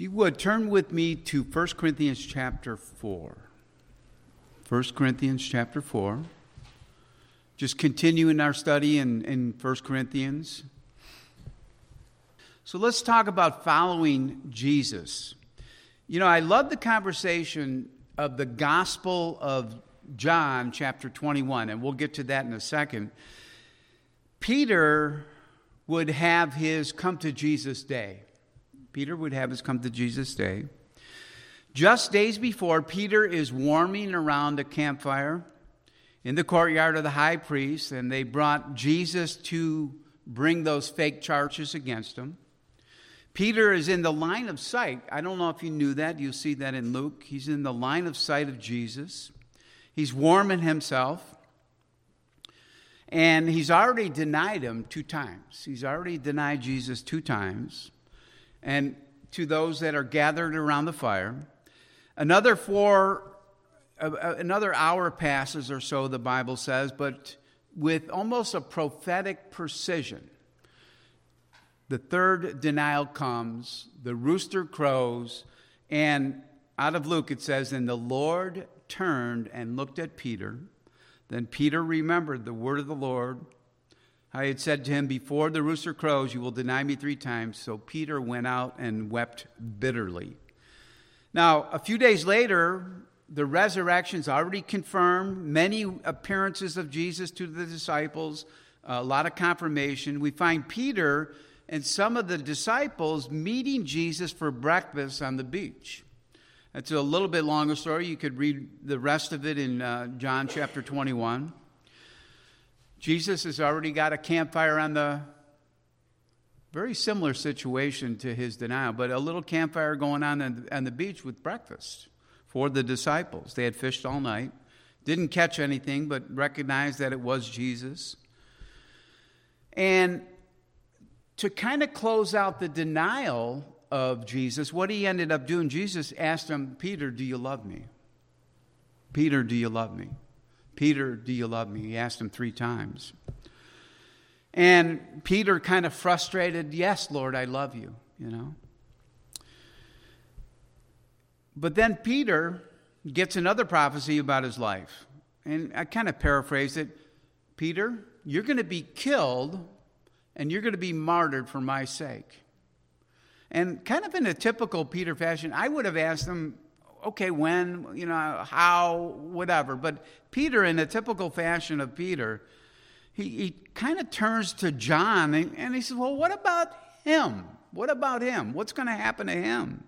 you would, turn with me to 1 Corinthians chapter 4. 1 Corinthians chapter 4. Just continuing our study in 1 Corinthians. So let's talk about following Jesus. You know, I love the conversation of the Gospel of John chapter 21, and we'll get to that in a second. Peter would have his come to Jesus day. Peter would have his come to Jesus day. Just days before, Peter is warming around a campfire in the courtyard of the high priest, and they brought Jesus to bring those fake charges against him. Peter is in the line of sight. I don't know if you knew that. You'll see that in Luke. He's in the line of sight of Jesus. He's warming himself. And he's already denied him 2 times. He's already denied Jesus 2 times. And to those that are gathered around the fire, another hour passes or so, the Bible says, but with almost a prophetic precision. The third denial comes, the rooster crows, and out of Luke it says, and the Lord turned and looked at Peter. Then Peter remembered the word of the Lord. I had said to him, before the rooster crows, you will deny me 3 times. So Peter went out and wept bitterly. Now, a few days later, the resurrection's already confirmed. Many appearances of Jesus to the disciples, a lot of confirmation. We find Peter and some of the disciples meeting Jesus for breakfast on the beach. It's a little bit longer story. You could read the rest of it in John chapter 21. Jesus has already got a campfire on the very similar situation to his denial, but a little campfire going on the beach with breakfast for the disciples. They had fished all night, didn't catch anything, but recognized that it was Jesus. And to kind of close out the denial of Jesus, what he ended up doing, Jesus asked him, Peter, do you love me? Peter, do you love me? Peter, do you love me? He asked him 3 times. And Peter kind of frustrated, yes, Lord, I love you, you know. But then Peter gets another prophecy about his life. And I kind of paraphrased it. Peter, you're going to be killed and you're going to be martyred for my sake. And kind of in a typical Peter fashion, I would have asked him, okay, when, you know, how, whatever. But Peter, in a typical fashion of Peter, he kind of turns to John and he says, well, what about him? What about him? What's going to happen to him?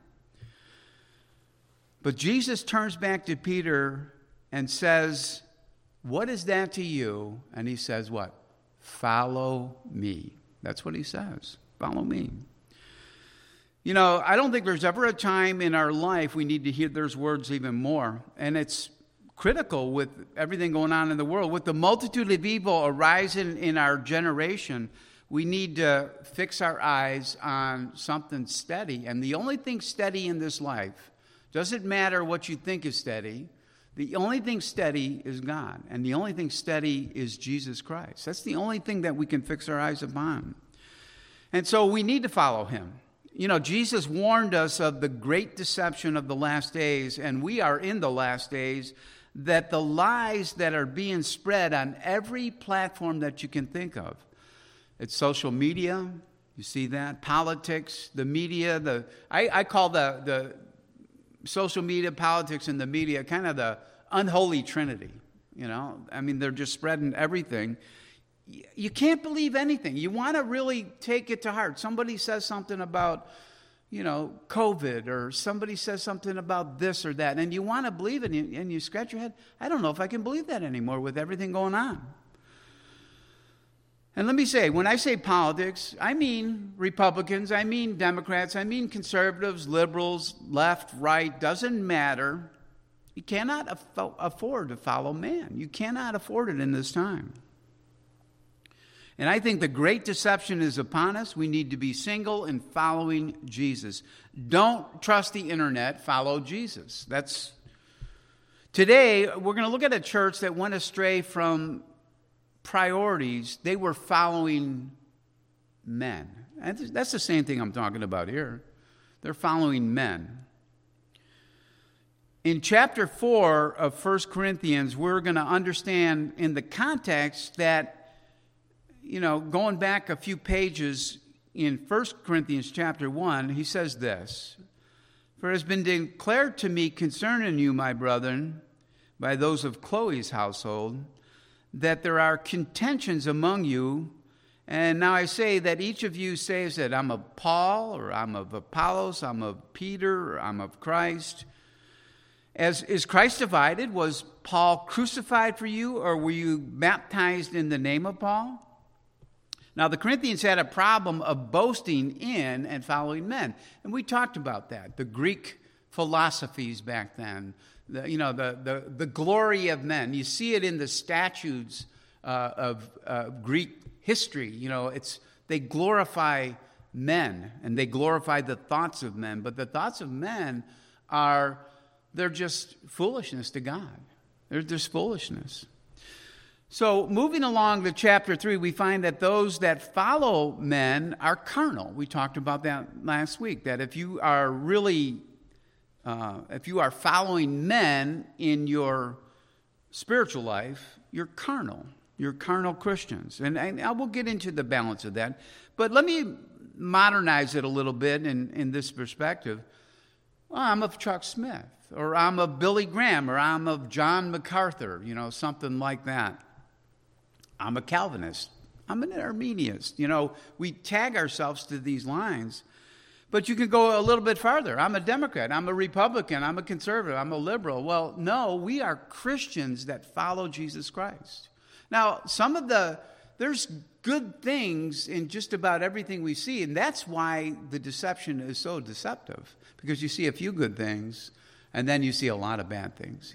But Jesus turns back to Peter and says, what is that to you? And he says what? Follow me. That's what he says. Follow me. You know, I don't think there's ever a time in our life we need to hear those words even more. And it's critical with everything going on in the world. With the multitude of evil arising in our generation, we need to fix our eyes on something steady. And the only thing steady in this life, doesn't matter what you think is steady, the only thing steady is God. And the only thing steady is Jesus Christ. That's the only thing that we can fix our eyes upon. And so we need to follow him. You know, Jesus warned us of the great deception of the last days, and we are in the last days, that the lies that are being spread on every platform that you can think of. It's social media, you see that, politics, the media, I call the social media, politics, and the media kind of the unholy trinity, you know. I mean, they're just spreading everything. You can't believe anything. You want to really take it to heart. Somebody says something about, you know, COVID, or somebody says something about this or that, and you want to believe it, and you scratch your head. I don't know if I can believe that anymore with everything going on. And let me say, when I say politics, I mean Republicans, I mean Democrats, I mean conservatives, liberals, left, right, doesn't matter. You cannot afford to follow man. You cannot afford it in this time. And I think the great deception is upon us. We need to be single in following Jesus. Don't trust the internet, follow Jesus. Today, we're going to look at a church that went astray from priorities. They were following men. And that's the same thing I'm talking about here. They're following men. In chapter 4 of 1 Corinthians, we're going to understand in the context that, going back a few pages in 1 Corinthians chapter 1, he says this, "For it has been declared to me concerning you, my brethren, by those of Chloe's household, that there are contentions among you. And now I say that each of you says that I'm of Paul, or I'm of Apollos, I'm of Peter, or I'm of Christ. Is Christ divided? Was Paul crucified for you, or were you baptized in the name of Paul?" Now, the Corinthians had a problem of boasting in and following men. And we talked about that, the Greek philosophies back then, the glory of men. You see it in the statutes of Greek history. They glorify men, and they glorify the thoughts of men. But the thoughts of men they're just foolishness to God. They're just foolishness. So moving along to chapter 3, we find that those that follow men are carnal. We talked about that last week, that if you are following men in your spiritual life, you're carnal. You're carnal Christians. And I will get into the balance of that. But let me modernize it a little bit in this perspective. Well, I'm of Chuck Smith, or I'm of Billy Graham, or I'm of John MacArthur, something like that. I'm a Calvinist. I'm an Arminianist. We tag ourselves to these lines. But you can go a little bit farther. I'm a Democrat. I'm a Republican. I'm a conservative. I'm a liberal. Well, no, we are Christians that follow Jesus Christ. Now, there's good things in just about everything we see, and that's why the deception is so deceptive, because you see a few good things, and then you see a lot of bad things.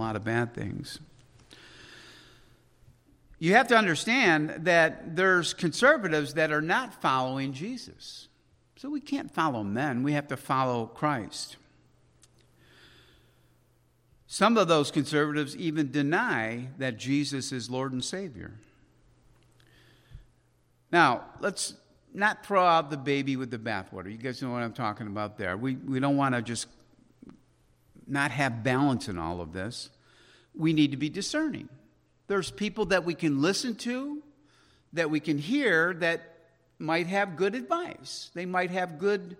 You have to understand that there's conservatives that are not following Jesus. So we can't follow men. We have to follow Christ. Some of those conservatives even deny that Jesus is Lord and Savior. Now, let's not throw out the baby with the bathwater. You guys know what I'm talking about there. We don't want to just not have balance in all of this. We need to be discerning. There's people that we can listen to, that we can hear, that might have good advice. They might have good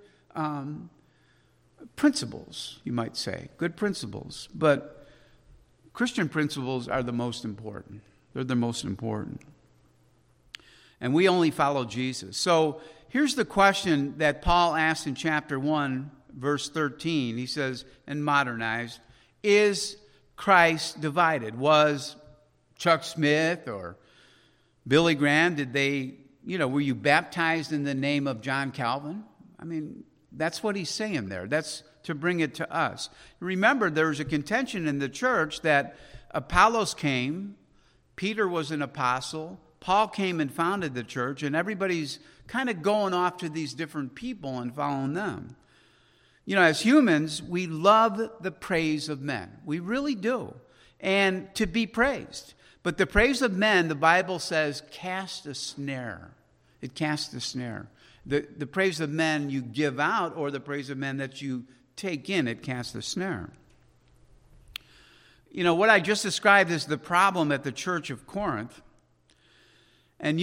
principles, you might say, good principles. But Christian principles are the most important. They're the most important. And we only follow Jesus. So here's the question that Paul asked in chapter 1, verse 13. He says, and modernized, is Christ divided? Was Chuck Smith or Billy Graham, were you baptized in the name of John Calvin? I mean, that's what he's saying there. That's to bring it to us. Remember, there was a contention in the church that Apollos came, Peter was an apostle, Paul came and founded the church, and everybody's kind of going off to these different people and following them. As humans, we love the praise of men. We really do. And to be praised. But the praise of men, the Bible says, cast a snare. It casts a snare. The praise of men you give out, or the praise of men that you take in, it casts a snare. What I just described is the problem at the church of Corinth. And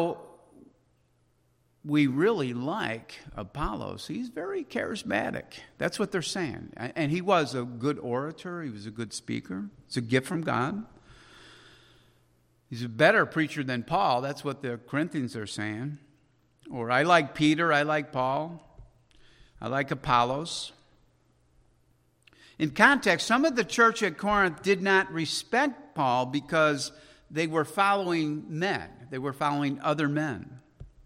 we really like Apollos. He's very charismatic. That's what they're saying. And he was a good orator. He was a good speaker. It's a gift from God. He's a better preacher than Paul. That's what the Corinthians are saying. Or I like Peter. I like Paul. I like Apollos. In context, some of the church at Corinth did not respect Paul because they were following men. They were following other men.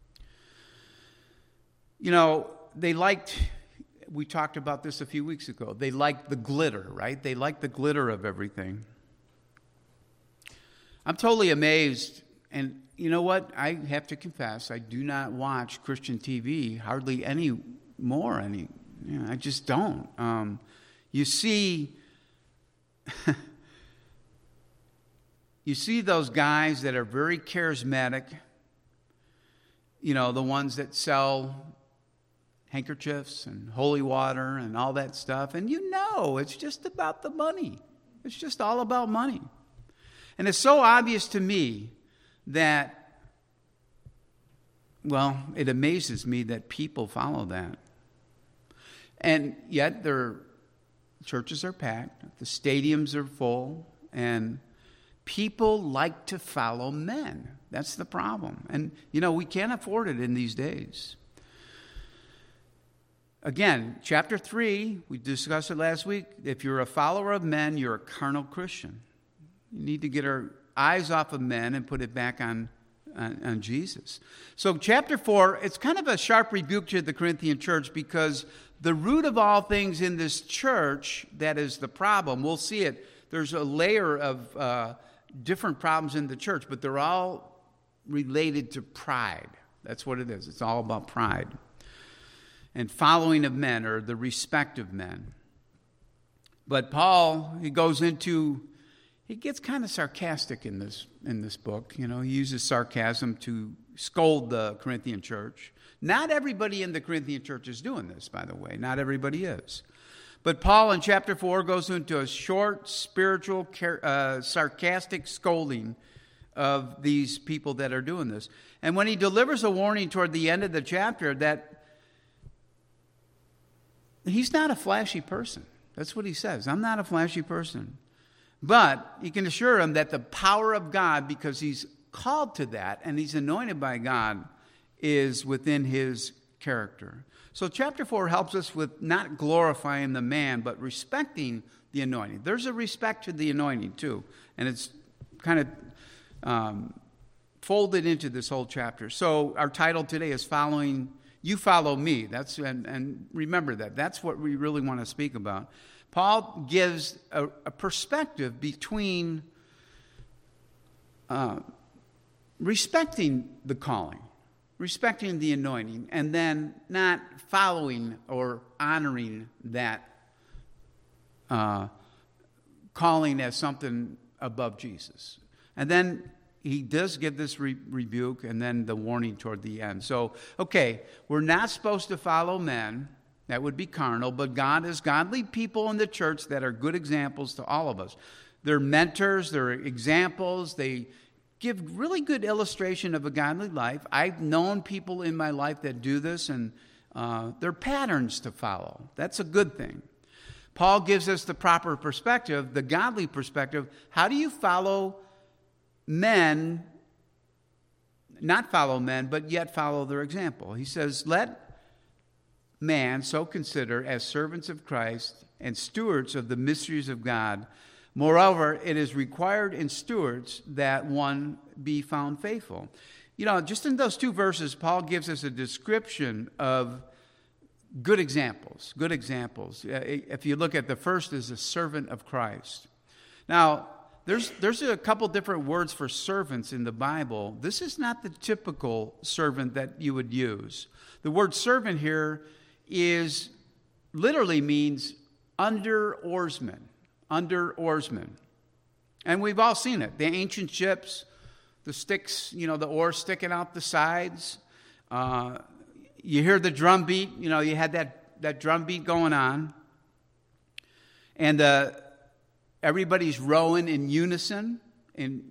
They liked, we talked about this a few weeks ago, they liked the glitter, right? They liked the glitter of everything. I'm totally amazed, and you know what? I have to confess, I do not watch Christian TV hardly anymore. I just don't. You see those guys that are very charismatic, the ones that sell handkerchiefs and holy water and all that stuff. And it's just about the money. It's just all about money. And it's so obvious to me that, it amazes me that people follow that. And yet their churches are packed, the stadiums are full, and people like to follow men. That's the problem. And, we can't afford it in these days. Again, chapter 3, we discussed it last week. If you're a follower of men, you're a carnal Christian. You need to get our eyes off of men and put it back on Jesus. So chapter 4, it's kind of a sharp rebuke to the Corinthian church because the root of all things in this church, that is the problem. We'll see it. There's a layer of different problems in the church, but they're all related to pride. That's what it is. It's all about pride. And following of men, or the respect of men. But Paul, he gets kind of sarcastic in this book. He uses sarcasm to scold the Corinthian church. Not everybody in the Corinthian church is doing this, by the way. Not everybody is. But Paul in chapter 4 goes into a short, spiritual, sarcastic scolding of these people that are doing this. And when he delivers a warning toward the end of the chapter that he's not a flashy person. That's what he says. I'm not a flashy person. But you can assure him that the power of God, because he's called to that and he's anointed by God, is within his character. So chapter 4 helps us with not glorifying the man, but respecting the anointing. There's a respect to the anointing too. And it's kind of folded into this whole chapter. So our title today is You Follow Me. And remember that. That's what we really want to speak about. Paul gives a perspective between respecting the calling, respecting the anointing, and then not following or honoring that calling as something above Jesus. And then he does give this rebuke and then the warning toward the end. So, we're not supposed to follow men. That would be carnal, but God has godly people in the church that are good examples to all of us. They're mentors, they're examples, they give really good illustration of a godly life. I've known people in my life that do this, and they're patterns to follow. That's a good thing. Paul gives us the proper perspective, the godly perspective. How do you follow men, not follow men, but yet follow their example? He says, let man so consider as servants of Christ and stewards of the mysteries of God. Moreover, it is required in stewards that one be found faithful. Just in those two verses, Paul gives us a description of good examples. Good examples. If you look at the first is a servant of Christ. Now, there's a couple different words for servants in the Bible. This is not the typical servant that you would use. The word servant here literally means under oarsman. And we've all seen it. The ancient ships, the sticks, the oars sticking out the sides. You hear the drum beat. You had that drum beat going on. And everybody's rowing in unison. And,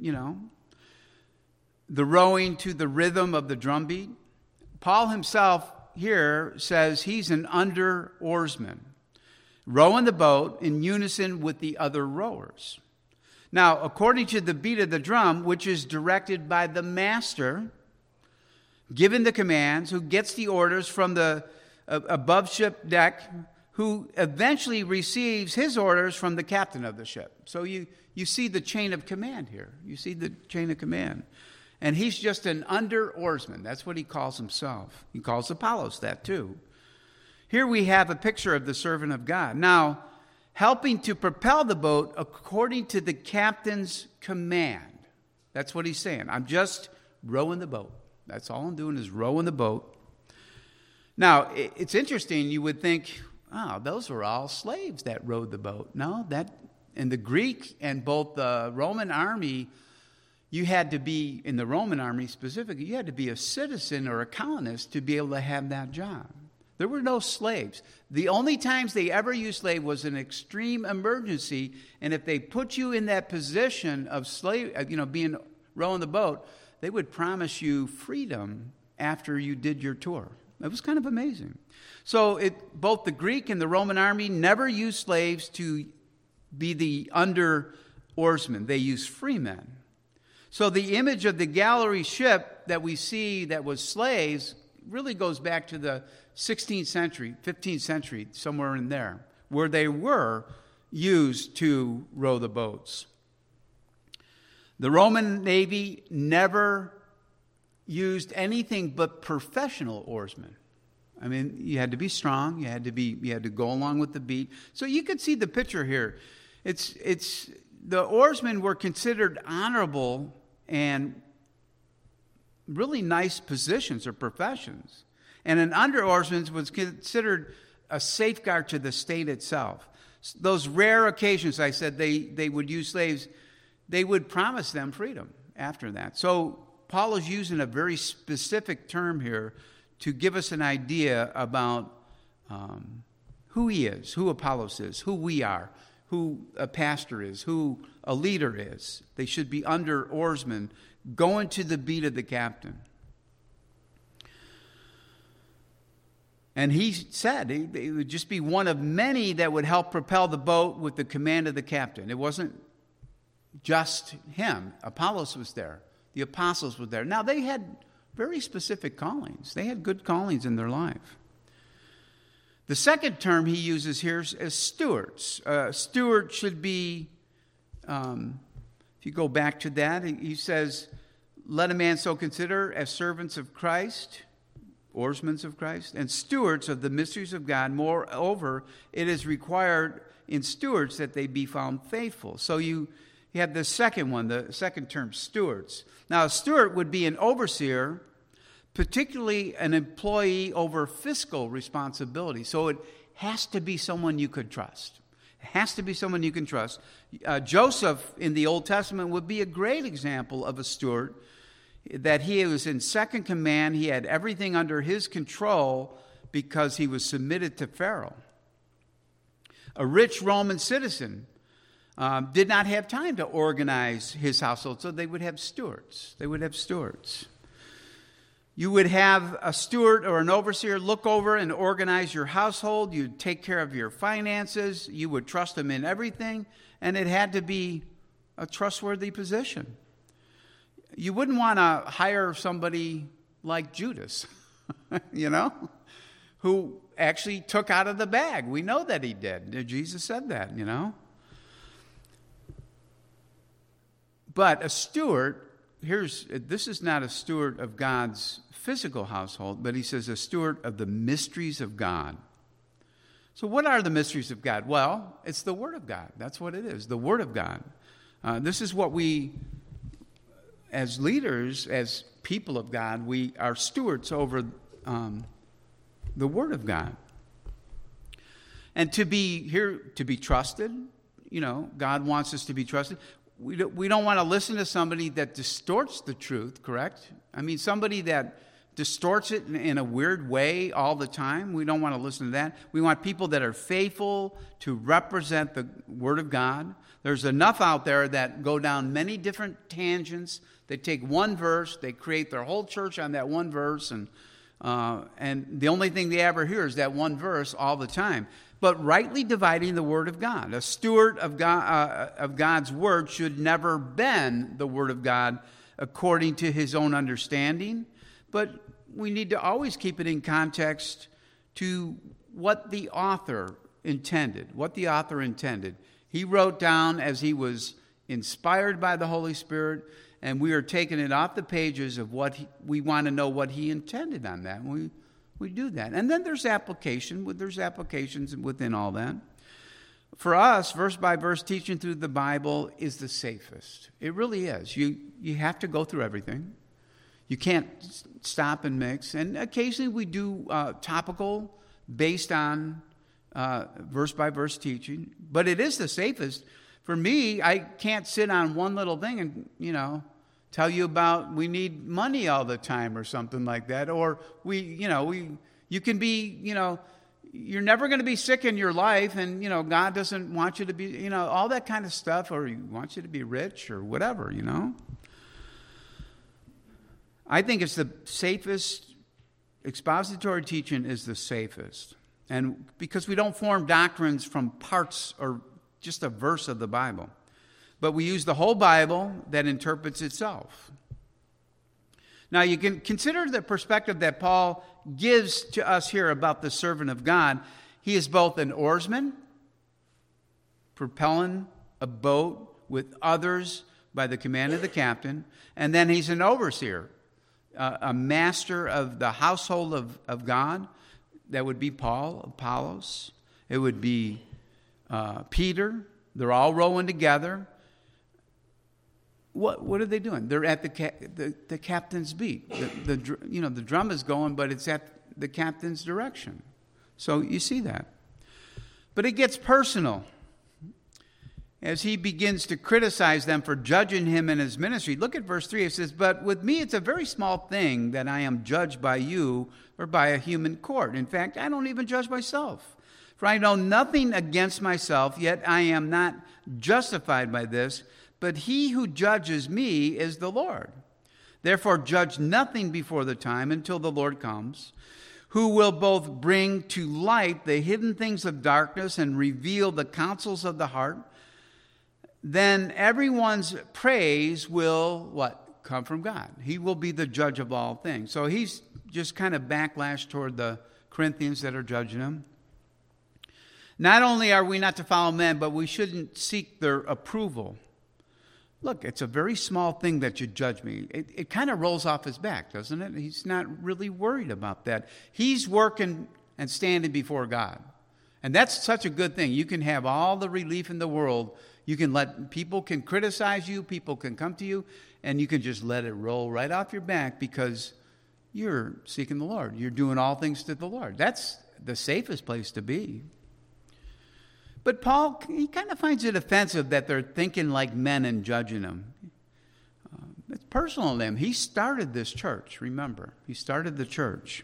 the rowing to the rhythm of the drum beat. Paul himself here says he's an under oarsman, rowing the boat in unison with the other rowers. Now, according to the beat of the drum, which is directed by the master, given the commands, who gets the orders from the above ship deck, who eventually receives his orders from the captain of the ship. So you see the chain of command here. You see the chain of command. And he's just an under oarsman. That's what he calls himself. He calls Apollos that too. Here we have a picture of the servant of God. Now, helping to propel the boat according to the captain's command. That's what he's saying. I'm just rowing the boat. That's all I'm doing is rowing the boat. Now, it's interesting. You would think, those were all slaves that rowed the boat. No, that in the Greek and both the Roman army, you had to be, in the Roman army specifically, you had to be a citizen or a colonist to be able to have that job. There were no slaves. The only times they ever used slave was an extreme emergency, and if they put you in that position of slave, being rowing the boat, they would promise you freedom after you did your tour. It was kind of amazing. So both the Greek and the Roman army never used slaves to be the under oarsmen. They used free men. So the image of the Gallery ship that we see that was slaves really goes back to the 16th century, 15th century, somewhere in there, where they were used to row the boats. The Roman Navy never used anything but professional oarsmen. I mean, you had to be strong. You had to go along with the beat. So you could see the picture here. It's the oarsmen were considered honorable and really nice positions or professions. And an under oarsman was considered a safeguard to the state itself. Those rare occasions, I said, they would use slaves, they would promise them freedom after that. So Paul is using a very specific term here to give us an idea about who he is, who Apollos is, who we are, who a pastor is, who a leader is. They should be under oarsmen, going to the beat of the captain. And he said it would just be one of many that would help propel the boat with the command of the captain. It wasn't just him. Apollos was there. The apostles were there. Now, they had very specific callings. They had good callings in their life. The second term he uses here is stewards. Steward should be, if you go back to that, he says, let a man so consider as servants of Christ, oarsmen of Christ, and stewards of the mysteries of God. Moreover, it is required in stewards that they be found faithful. So you have the second one, the second term, stewards. Now, a steward would be an overseer, particularly an employee over fiscal responsibility. So it has to be someone you could trust. It has to be someone you can trust. Joseph in the Old Testament would be a great example of a steward, that he was in second command. He had everything under his control because he was submitted to Pharaoh. A rich Roman citizen did not have time to organize his household, so they would have stewards. You would have a steward or an overseer look over and organize your household. You'd take care of your finances. You would trust them in everything, and it had to be a trustworthy position. You wouldn't want to hire somebody like Judas, who actually took out of the bag. We know that he did. Jesus said that, But a steward, this is not a steward of God's physical household, but he says a steward of the mysteries of God. So what are the mysteries of God? Well, it's the Word of God. That's what it is, the Word of God. This is what we, as leaders, as people of God, we are stewards over the Word of God. And to be trusted, God wants us to be trusted. We don't want to listen to somebody that distorts the truth, correct? I mean, somebody that distorts it in a weird way all the time. We don't want to listen to that. We want people that are faithful to represent the Word of God. There's enough out there that go down many different tangents. They take one verse, they create their whole church on that one verse, and the only thing they ever hear is that one verse all the time. But rightly dividing the Word of God. A steward of God's Word should never bend the Word of God according to his own understanding, but we need to always keep it in context to what the author intended. He wrote down as he was inspired by the Holy Spirit, and we are taking it off the pages of we want to know what he intended on that. We do that. And then there's application. There's applications within all that. For us, verse by verse teaching through the Bible is the safest. It really is. You have to go through everything. You can't stop and mix. And occasionally we do topical based on verse by verse teaching. But it is the safest. For me, I can't sit on one little thing and, tell you about we need money all the time or something like that. Or you You can be, you're never going to be sick in your life, and, God doesn't want you to be, all that kind of stuff, or He wants you to be rich or whatever, I think it's the safest. Expository teaching is the safest. And because we don't form doctrines from parts or just a verse of the Bible, but we use the whole Bible that interprets itself. Now, you can consider the perspective that Paul gives to us here about the servant of God. He is both an oarsman, propelling a boat with others by the command of the captain, and then he's an overseer, a master of the household of God. That would be Paul, Apollos. It would be Peter. They're all rowing together. What are they doing? They're at the captain's beat. The drum is going, but it's at the captain's direction. So you see that. But it gets personal as he begins to criticize them for judging him in his ministry. Look at verse 3. It says, "But with me it's a very small thing that I am judged by you or by a human court. In fact, I don't even judge myself. For I know nothing against myself, yet I am not justified by this. But he who judges me is the Lord. Therefore judge nothing before the time until the Lord comes, who will both bring to light the hidden things of darkness and reveal the counsels of the heart. Then everyone's praise will, what? Come from God. He will be the judge of all things." So he's just kind of backlash toward the Corinthians that are judging him. Not only are we not to follow men, but we shouldn't seek their approval. Look, it's a very small thing that you judge me. It kind of rolls off his back, doesn't it? He's not really worried about that. He's working and standing before God. And that's such a good thing. You can have all the relief in the world. You can people can criticize you, people can come to you, and you can just let it roll right off your back because you're seeking the Lord. You're doing all things to the Lord. That's the safest place to be. But Paul, he kind of finds it offensive that they're thinking like men and judging him. It's personal to him. He started this church, remember. He started the church.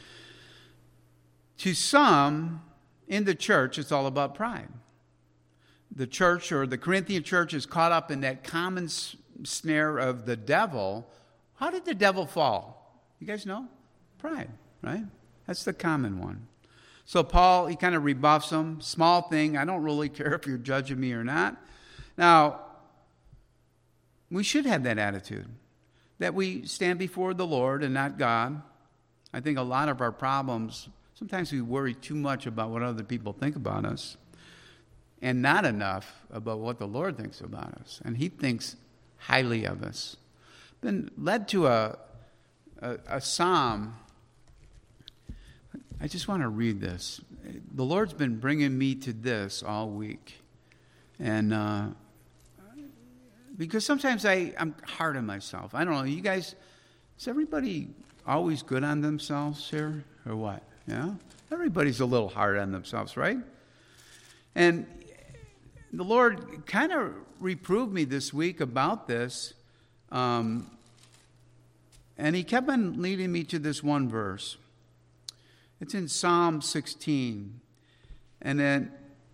To some in the church, it's all about pride. The church, or the Corinthian church, is caught up in that common snare of the devil. How did the devil fall? You guys know? Pride, right? That's the common one. So Paul, he kind of rebuffs them. Small thing. I don't really care if you're judging me or not. Now, we should have that attitude, that we stand before the Lord and not God. I think a lot of our problems, sometimes we worry too much about what other people think about us and not enough about what the Lord thinks about us. And He thinks highly of us. Then led to a psalm. I just want to read this. The Lord's been bringing me to this all week. And because sometimes I'm hard on myself. I don't know, you guys, is everybody always good on themselves here or what? Yeah? Everybody's a little hard on themselves, right? And the Lord kind of reproved me this week about this. And He kept on leading me to this one verse. It's in Psalm 16. And then,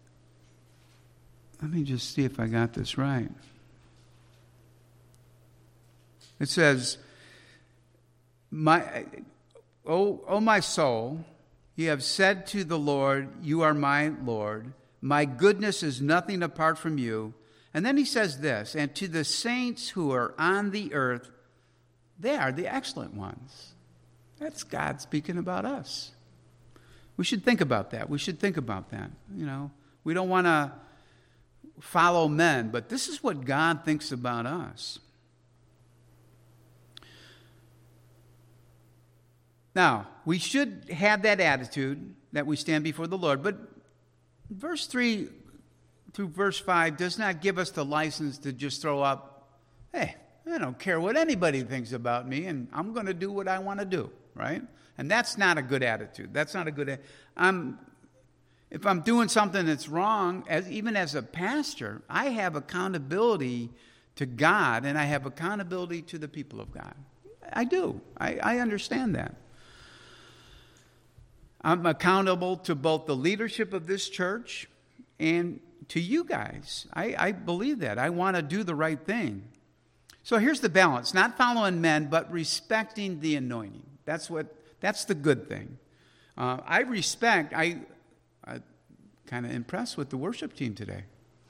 let me just see if I got this right. It says, O my soul, you have said to the Lord, you are my Lord. My goodness is nothing apart from you. And then he says this, and to the saints who are on the earth, they are the excellent ones. That's God speaking about us. We should think about that. We should think about that. You know, we don't want to follow men, but this is what God thinks about us. Now, we should have that attitude that we stand before the Lord, but verse 3 through verse 5 does not give us the license to just throw up, hey, I don't care what anybody thinks about me, and I'm going to do what I want to do, right? And that's not a good attitude. That's not a good if I'm doing something that's wrong, even as a pastor, I have accountability to God, and I have accountability to the people of God. I do. I understand that. I'm accountable to both the leadership of this church and to you guys. I believe that. I want to do the right thing. So here's the balance. Not following men, but respecting the anointing. That's the good thing. I kind of impressed with the worship team today.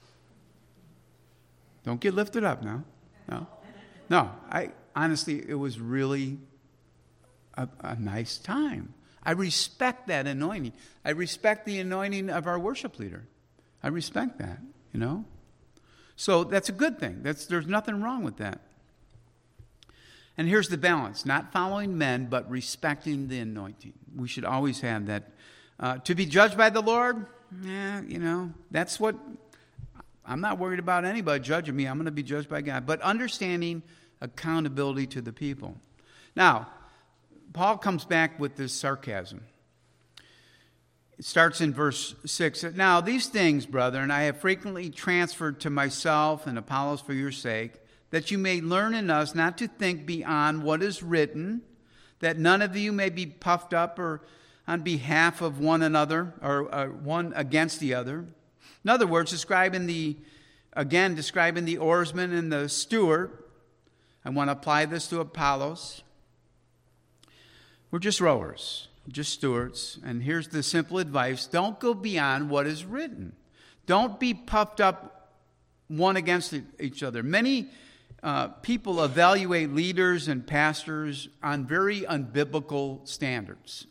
Don't get lifted up now. No, honestly, it was really a nice time. I respect that anointing. I respect the anointing of our worship leader. I respect that, So that's a good thing. There's nothing wrong with that. And here's the balance. Not following men, but respecting the anointing. We should always have that. To be judged by the Lord, that's what... I'm not worried about anybody judging me. I'm going to be judged by God. But understanding accountability to the people. Now, Paul comes back with this sarcasm. It starts in verse 6. Now, these things, brethren, I have frequently transferred to myself and Apollos for your sake, that you may learn in us not to think beyond what is written, that none of you may be puffed up or on behalf of one another or one against the other. In other words, describing the oarsman and the steward. I want to apply this to Apollos. We're just rowers, just stewards. And here's the simple advice. Don't go beyond what is written. Don't be puffed up one against each other. Many people evaluate leaders and pastors on very unbiblical standards.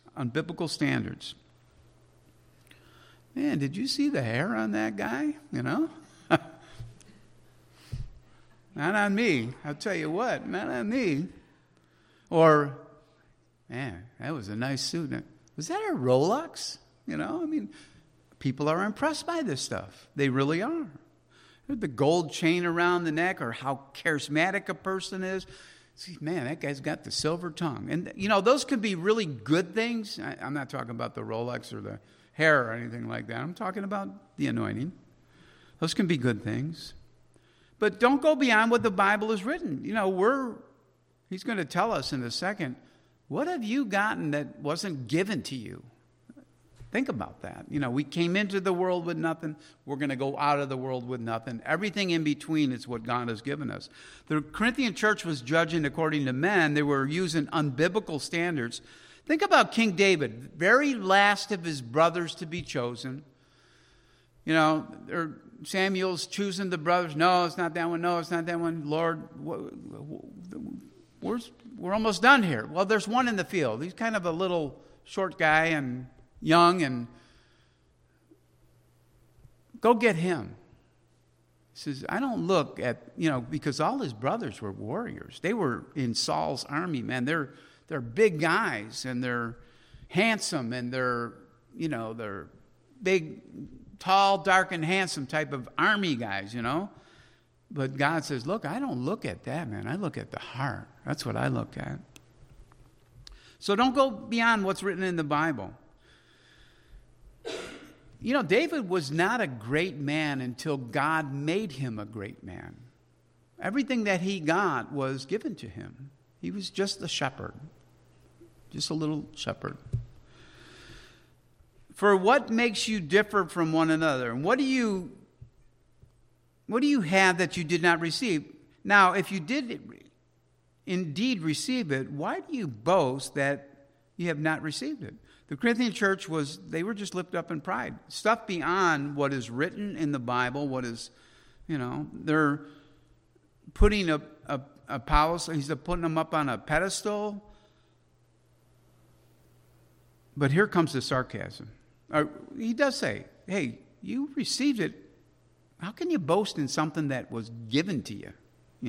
Man, did you see the hair on that guy? Not on me. I'll tell you what, not on me. Or, man, that was a nice suit. Was that a Rolex? People are impressed by this stuff. They really are. The gold chain around the neck, or how charismatic a person is. See, man, that guy's got the silver tongue. And, those could be really good things. I'm not talking about the Rolex or the hair or anything like that. I'm talking about the anointing. Those can be good things. But don't go beyond what the Bible has written. He's going to tell us in a second, what have you gotten that wasn't given to you? Think about that. We came into the world with nothing. We're going to go out of the world with nothing. Everything in between is what God has given us. The Corinthian church was judging according to men. They were using unbiblical standards. Think about King David, very last of his brothers to be chosen. Samuel's choosing the brothers. No, it's not that one. No, it's not that one. Lord, we're almost done here. Well, there's one in the field. He's kind of a little short guy and young, and go get him. He says, I don't look at, because all his brothers were warriors. They were in Saul's army, man. They're big guys, and they're handsome, and they're big, tall, dark, and handsome type of army guys, But God says, look, I don't look at that, man. I look at the heart. That's what I look at. So don't go beyond what's written in the Bible. David was not a great man until God made him a great man. Everything that he got was given to him. He was just a shepherd, just a little shepherd. For what makes you differ from one another? And what do you have that you did not receive? Now, if you did indeed receive it, why do you boast that you have not received it? The Corinthian church they were just lifted up in pride. Stuff beyond what is written in the Bible, what is, they're putting Apollos, he's putting them up on a pedestal. But here comes the sarcasm. He does say, hey, you received it. How can you boast in something that was given to you?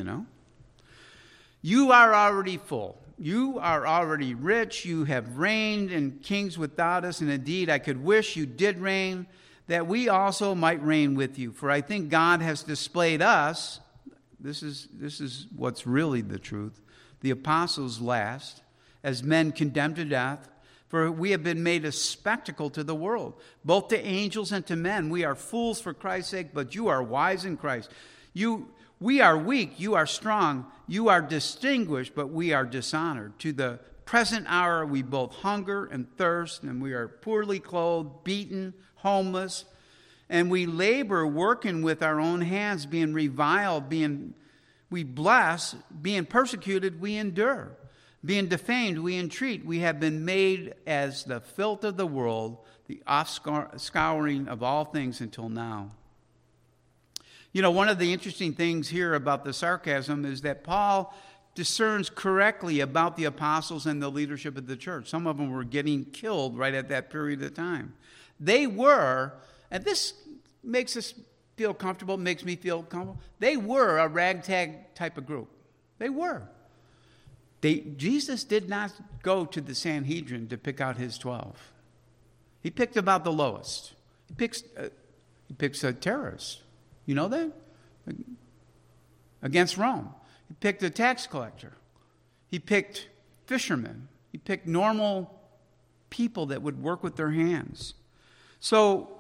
You are already full. You are already rich. You have reigned in kings without us. And indeed, I could wish you did reign, that we also might reign with you. For I think God has displayed us. This is what's really the truth. The apostles last, as men condemned to death. For we have been made a spectacle to the world, both to angels and to men. We are fools for Christ's sake, but you are wise in Christ. We are weak, you are strong. You are distinguished, but we are dishonored. To the present hour we both hunger and thirst, and we are poorly clothed, beaten, homeless, and we labor working with our own hands, being reviled, we bless, being persecuted, we endure. Being defamed, we entreat. We have been made as the filth of the world, the offscouring of all things until now. You know, one of the interesting things here about the sarcasm is that Paul discerns correctly about the apostles and the leadership of the church. Some of them were getting killed right at that period of time. They were, and this makes us feel comfortable, makes me feel comfortable, they were a ragtag type of group. They were. Jesus did not go to the Sanhedrin to pick out his 12. He picked about the lowest. He picks a terrorist. You know that? Against Rome. He picked a tax collector. He picked fishermen. He picked normal people that would work with their hands. So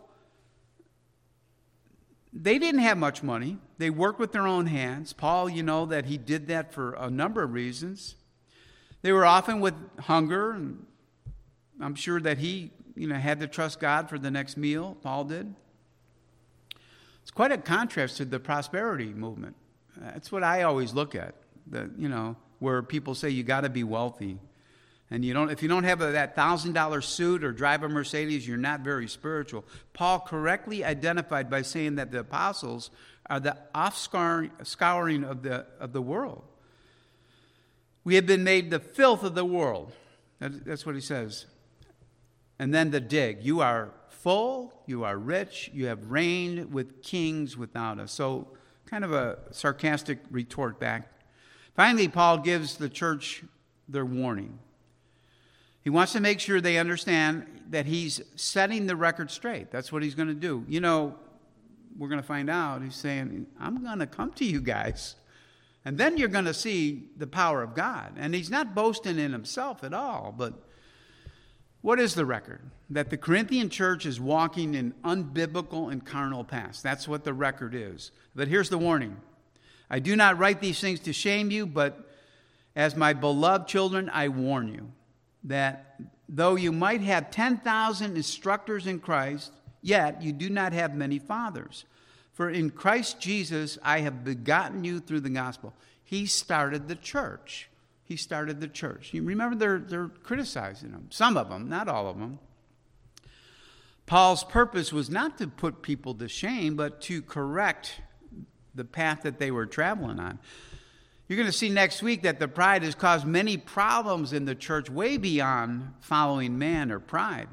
they didn't have much money. They worked with their own hands. Paul, you know that he did that for a number of reasons. They were often with hunger, and I'm sure that he, had to trust God for the next meal. Paul did. It's quite a contrast to the prosperity movement. That's what I always look at. Where people say you got to be wealthy, and if you don't have that $1,000 suit or drive a Mercedes, you're not very spiritual. Paul correctly identified by saying that the apostles are the offscouring of the world. We have been made the filth of the world. That's what he says. And then the dig. You are full, you are rich, you have reigned with kings without us. So kind of a sarcastic retort back. Finally, Paul gives the church their warning. He wants to make sure they understand that he's setting the record straight. That's what he's going to do. We're going to find out. He's saying, I'm going to come to you guys. And then you're going to see the power of God. And he's not boasting in himself at all. But what is the record? That the Corinthian church is walking in unbiblical and carnal paths. That's what the record is. But here's the warning. I do not write these things to shame you, but as my beloved children, I warn you that though you might have 10,000 instructors in Christ, yet you do not have many fathers. For in Christ Jesus, I have begotten you through the gospel. He started the church. You remember they're criticizing him. Some of them, not all of them. Paul's purpose was not to put people to shame, but to correct the path that they were traveling on. You're going to see next week that the pride has caused many problems in the church way beyond following man or pride.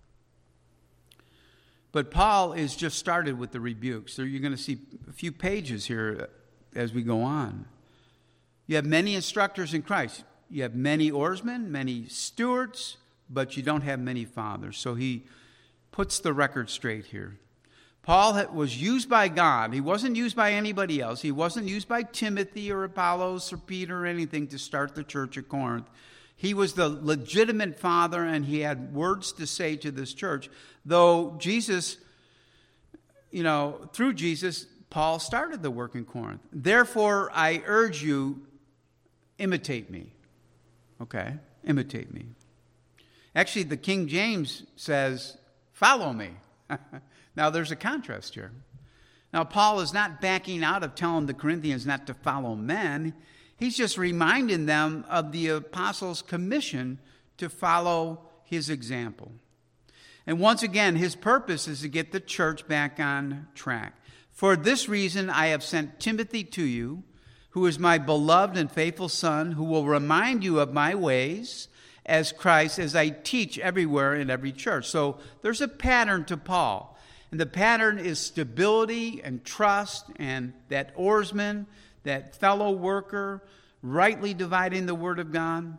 But Paul is just started with the rebukes. So you're going to see a few pages here as we go on. You have many instructors in Christ. You have many oarsmen, many stewards, but you don't have many fathers. So he puts the record straight here. Paul was used by God. He wasn't used by anybody else. He wasn't used by Timothy or Apollos or Peter or anything to start the church at Corinth. He was the legitimate father, and he had words to say to this church. Though Jesus, through Jesus, Paul started the work in Corinth. Therefore, I urge you, imitate me. Okay, imitate me. Actually, the King James says, follow me. Now, there's a contrast here. Now, Paul is not backing out of telling the Corinthians not to follow men. He's just reminding them of the apostles' commission to follow his example. And once again, his purpose is to get the church back on track. For this reason, I have sent Timothy to you, who is my beloved and faithful son, who will remind you of my ways as Christ, as I teach everywhere in every church. So there's a pattern to Paul. And the pattern is stability and trust, and that oarsman, that fellow worker, rightly dividing the word of God.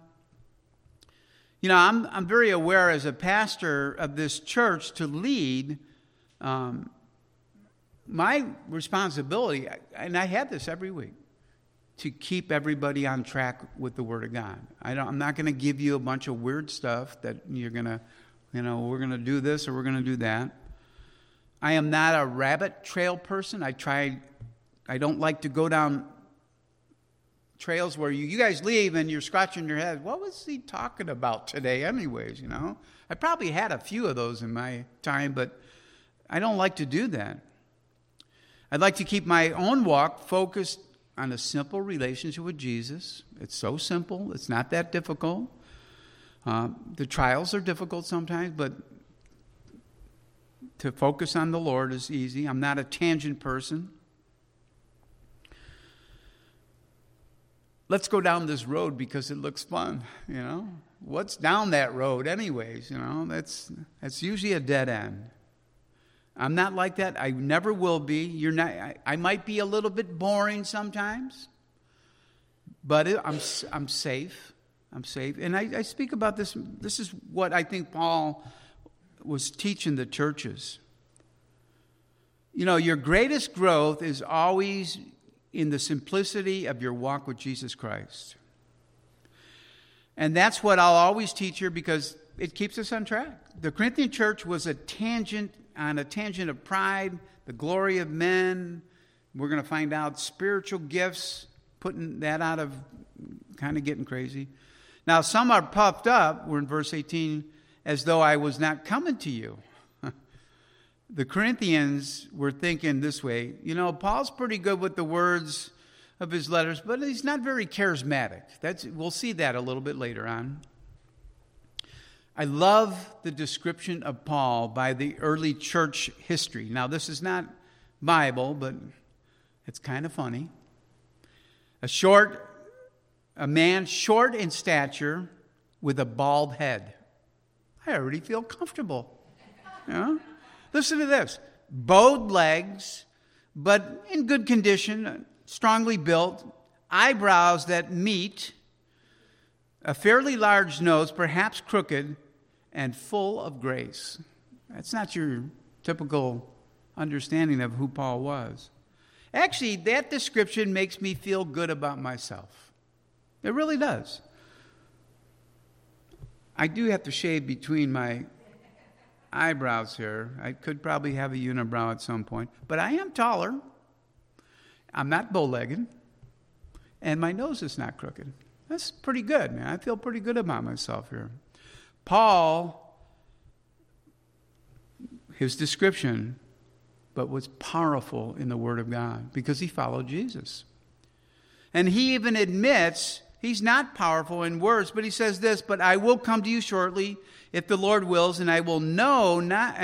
I'm very aware as a pastor of this church to lead. My responsibility, and I have this every week, to keep everybody on track with the word of God. I'm not going to give you a bunch of weird stuff that you're going to, we're going to do this or we're going to do that. I am not a rabbit trail person. I don't like to go down trails where you guys leave and you're scratching your head. What was he talking about today anyways, you know? I probably had a few of those in my time, but I don't like to do that. I'd like to keep my own walk focused on a simple relationship with Jesus. It's so simple. It's not that difficult. The trials are difficult sometimes, but to focus on the Lord is easy. I'm not a tangent person. Let's go down this road because it looks fun, you know. What's down that road anyways, you know? That's usually a dead end. I'm not like that. I never will be. You're not. I might be a little bit boring sometimes, but I'm safe. I'm safe. And I speak about this. This is what I think Paul was teaching the churches. You know, your greatest growth is always in the simplicity of your walk with Jesus Christ. And that's what I'll always teach here because it keeps us on track. The Corinthian church was on a tangent of pride, the glory of men. We're going to find out spiritual gifts, putting that out of kind of getting crazy. Now, some are puffed up, we're in verse 18, as though I was not coming to you. The Corinthians were thinking this way, you know, Paul's pretty good with the words of his letters, but he's not very charismatic. We'll see that a little bit later on. I love the description of Paul by the early church history. Now, this is not Bible, but it's kind of funny. A man short in stature with a bald head. I already feel comfortable. You know? Listen to this. Bowed legs, but in good condition, strongly built, eyebrows that meet, a fairly large nose, perhaps crooked, and full of grace. That's not your typical understanding of who Paul was. Actually, that description makes me feel good about myself. It really does. I do have to shave between my eyebrows here. I could probably have a unibrow at some point, but I am taller. I'm not bow-legged, and my nose is not crooked. That's pretty good, man. I feel pretty good about myself here. Paul, his description, but was powerful in the Word of God because he followed Jesus. And he even admits he's not powerful in words, but he says this, but I will come to you shortly if the Lord wills, and I will know not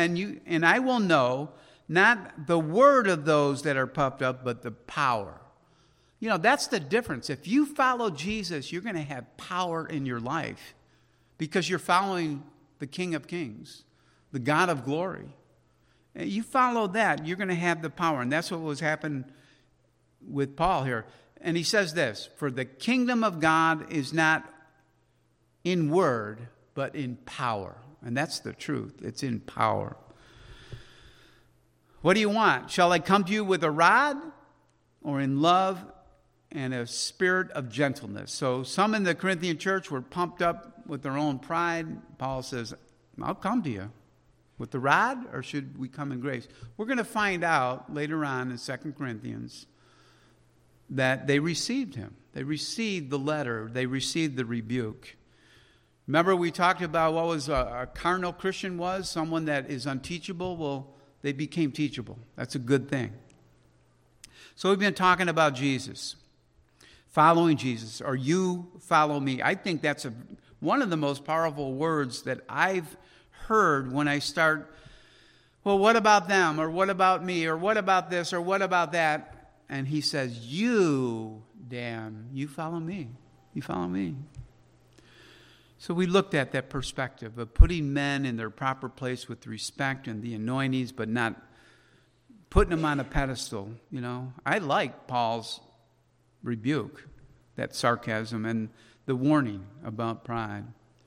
the word of those that are puffed up, but the power. You know, that's the difference. If you follow Jesus, you're going to have power in your life because you're following the King of Kings, the God of glory. And you follow that, you're going to have the power. And that's what was happening with Paul here. And he says this, for the kingdom of God is not in word, but in power. And that's the truth. It's in power. What do you want? Shall I come to you with a rod or in love and a spirit of gentleness? So some in the Corinthian church were pumped up with their own pride. Paul says, I'll come to you with the rod, or should we come in grace? We're going to find out later on in 2 Corinthians that they received him. They received the letter. They received the rebuke. Remember we talked about what was a carnal Christian was, someone that is unteachable. Well, they became teachable. That's a good thing. So we've been talking about Jesus, following Jesus, or you follow me. I think that's one of the most powerful words that I've heard when I start, well, what about them, or what about me, or what about this, or what about that? And he says, you, Dan, you follow me. You follow me. So we looked at that perspective of putting men in their proper place with respect and the anointings, but not putting them on a pedestal. You know, I like Paul's rebuke, that sarcasm, and the warning about pride.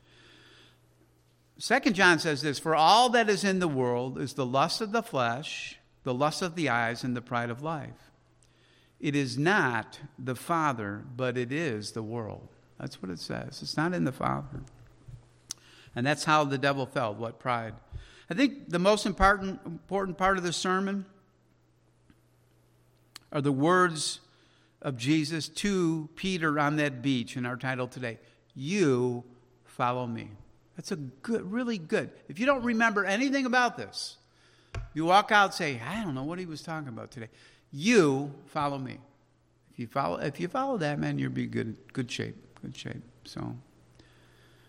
2 John says this, for all that is in the world is the lust of the flesh, the lust of the eyes, and the pride of life. It is not the Father, but it is the world. That's what it says. It's not in the Father. And that's how the devil felt, what pride. I think the most important part of the sermon are the words of Jesus to Peter on that beach in our title today. You follow me. That's a good, really good. If you don't remember anything about this, you walk out and say, I don't know what he was talking about today. You follow me. If you follow that, man, you'll be good shape. Good shape. So